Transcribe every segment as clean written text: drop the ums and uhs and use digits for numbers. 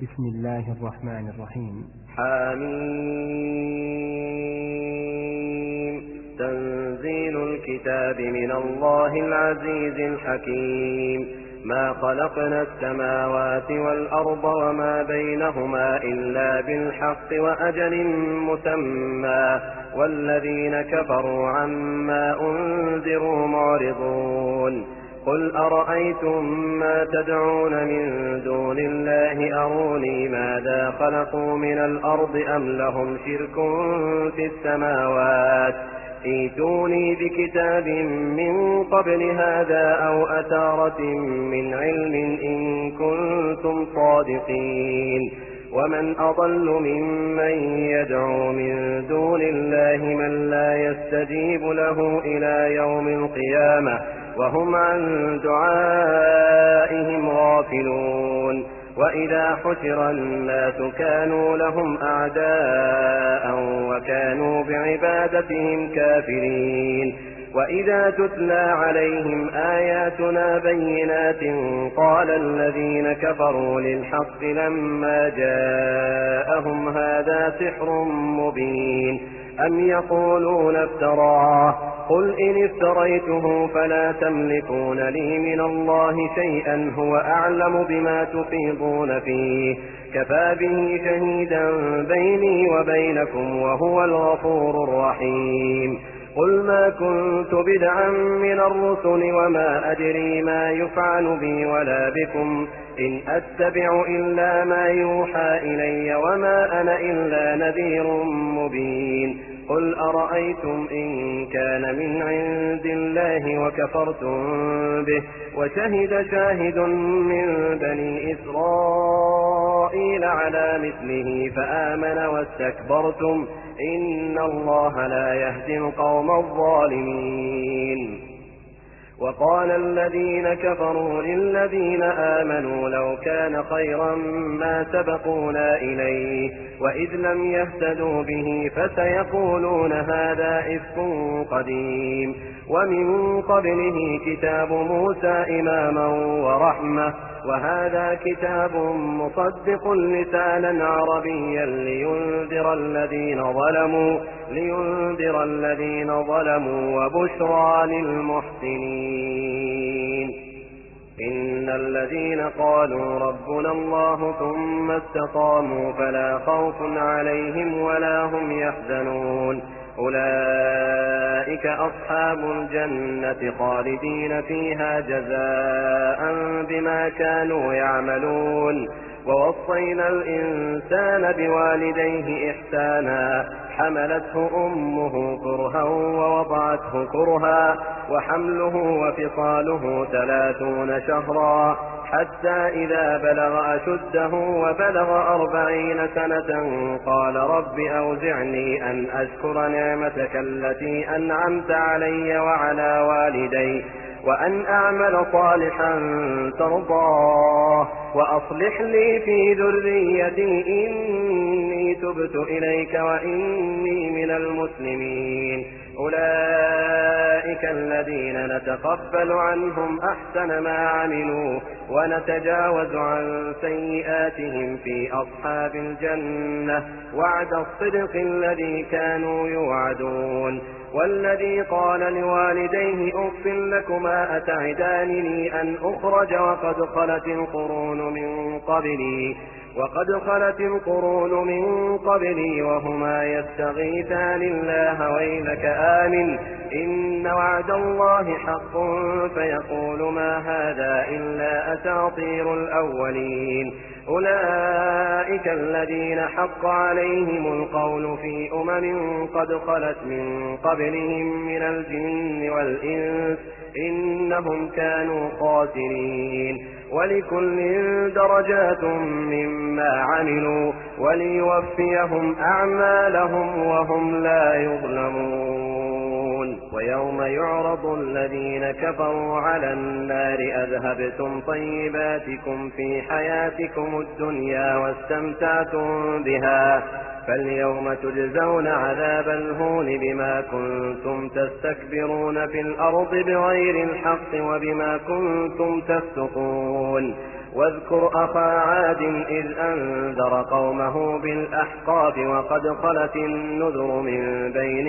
بسم الله الرحمن الرحيم. حميم. تنزيل الكتاب من الله العزيز الحكيم. ما خلقنا السماوات والأرض وما بينهما إلا بالحق وأجل مسمى والذين كفروا عما أنذروا معرضون. قل أرأيتم ما تدعون من دون الله أروني ماذا خلقوا من الأرض أم لهم شرك في السماوات ائتوني بكتاب من قبل هذا أو أثارة من علم إن كنتم صادقين. ومن أضل ممن يدعو من دون الله من لا يستجيب له إلى يوم القيامة وهم عن دعائهم غافلون. وإذا حشر الناس كانوا لهم أعداء وكانوا بعبادتهم كافرين. وإذا تتلى عليهم آياتنا بينات قال الذين كفروا للحق لما جاءهم هذا سحر مبين أم يقولون افتراه قل إن افتريته فلا تملكون لي من الله شيئا هو أعلم بما تفيضون فيه كفى به شهيدا بيني وبينكم وهو الغفور الرحيم. قل ما كنت بدعا من الرسل وما أدري ما يفعل بي ولا بكم إن أتبع إلا ما يوحى إلي وما أنا إلا نذير مبين. قل أرأيتم إن كان من عند الله وكفرتم به وشهد شاهد من بني إسرائيل على مثله فآمن واستكبرتم إن الله لا يهدي القوم الظالمين. وقال الذين كفروا للذين آمنوا لو كان خيرا ما سبقونا إليه وإذ لم يهتدوا به فسيقولون هذا إفك قديم. ومن قبله كتاب موسى إماما ورحمة وهذا كتاب مصدق لسانا عربيا لينذر الذين ظلموا وبشرى للمحسنين. إن الذين قالوا ربنا الله ثم استقاموا فلا خوف عليهم ولا هم يحزنون أولئك أصحاب الجنة خالدين فيها جزاء بما كانوا يعملون. ووصينا الإنسان بوالديه إحسانا حملته أمه كرها ووضعته كرها وحمله وفصاله 30 شهرا حتى إذا بلغ أشده وبلغ 40 سنة قال رب أوزعني أن أشكر نعمتك التي أنعمت علي وعلى والدي وأن أعمل صالحا ترضاه وأصلح لي في ذريتي إني تبت إليك وإني من المسلمين. أولئك الذين نتقبل عنهم أحسن ما عملوا ونتجاوز عن سيئاتهم في أصحاب الجنة وعد الصدق الذي كانوا يوعدون. والذي قال لوالديه أف لكما أتعدانني أن أخرج وقد خلت القرون من قبلي وهما يستغيثان الله ويلك آمن إن وعد الله حق فيقول ما هذا إلا أساطير الأولين. أولئك الذين حق عليهم القول في قد خلت من قبلهم من الجن والإنس إنهم كانوا خاسرين. ولكل درجات مما عملوا وليوفيهم أعمالهم وهم لا يظلمون. ويوم يعرض الذين كفروا على النار أذهبتم طيباتكم في حياتكم الدنيا واستمتعتم بها فاليوم تجزون عذاب الهون بما كنتم تستكبرون في الأرض بغير الحق وبما كنتم تفسقون. واذكر أخا عاد إذ أنذر قومه بالأحقاف وقد خلت النذر من بين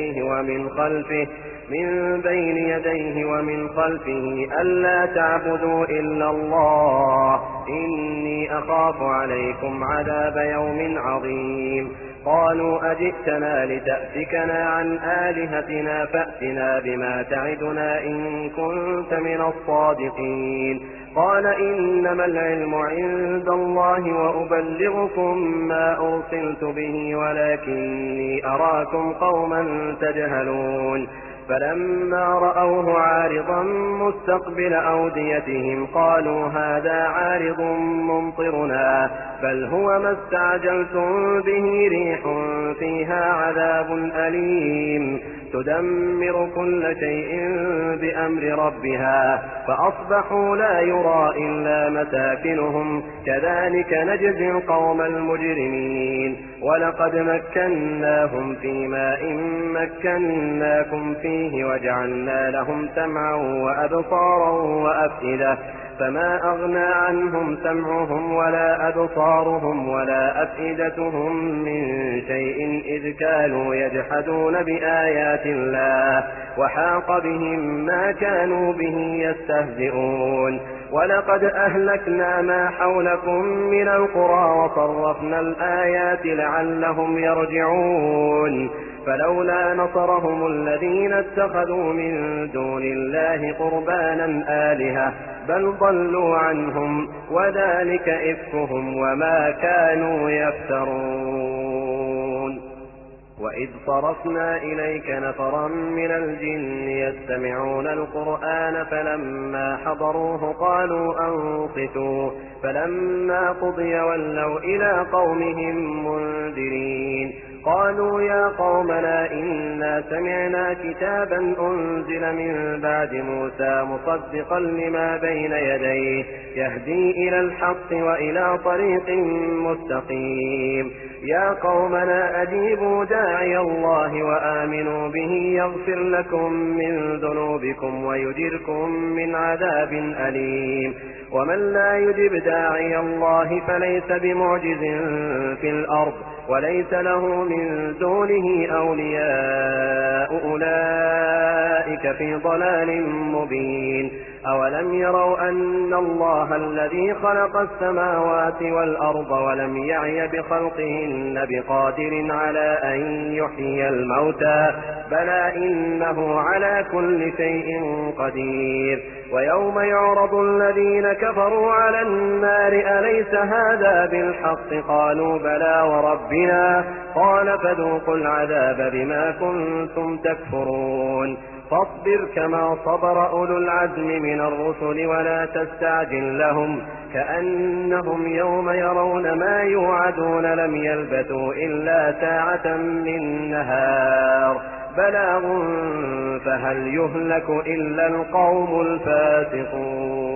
يديه ومن خلفه ألا تعبدوا إلا الله إني أخاف عليكم عذاب يوم عظيم قالوا أجئتنا لتأفكنا عن آلهتنا فأتنا بما تعدنا إن كنت من الصادقين قال إنما العلم عند الله وأبلغكم ما أرسلت به ولكني أراكم قوما تجهلون فلما رأوه عارضا مستقبل أوديتهم قالوا هذا عارض ممطرنا بل هو ما استعجلتم به ريح فيها عذاب أليم تدمر كل شيء بأمر ربها فأصبحوا لا يرى إلا مساكنهم كذلك نجزي القوم المجرمين ولقد مكناهم في ماء مكناكم فيه وجعلنا لهم سمعا وأبصارا وأفئدة فما أغنى عنهم سمعهم ولا أبصارهم ولا أفئدتهم من شيء إذ كانوا يجحدون بآيات الله وحاق بهم ما كانوا به يستهزئون ولقد أهلكنا ما حولكم من القرى وصرفنا الآيات لعلهم يرجعون فلولا نصرهم الذين اتخذوا من دون الله قربانا آلهة بل ضلوا عنهم وذلك إفكهم وما كانوا يفترون وإذ صرفنا إليك نفرا من الجن يستمعون القرآن فلما حضروه قالوا أنصتوا فلما قضي ولوا إلى قومهم منذرين قالوا يا قومنا إنا سمعنا كتابا أنزل من بعد موسى مصدقا لما بين يديه يهدي إلى الحق وإلى طريق مستقيم يا قومنا أجيبوا داعي الله وآمنوا به يغفر لكم من ذنوبكم ويجركم من عذاب أليم ومن لا يجب داعي الله فليس بمعجز في الأرض وليس له من دونه أولياء أولئك في ضلال مبين أولم يروا أن الله الذي خلق السماوات والأرض ولم يعي بخلقهن بقادر على أن يحيي الموتى بلى إنه على كل شيء قدير ويوم يعرض الذين كفروا على النار أليس هذا بالحق قالوا بلى وربنا قال فذوقوا العذاب بما كنتم تكفرون فاصبر كما صبر أولو العزم من الرسل ولا تستعجل لهم كأنهم يوم يرون ما يوعدون لم يلبثوا إلا ساعة من نهار بلاغ فهل يهلك إلا القوم الفاسقون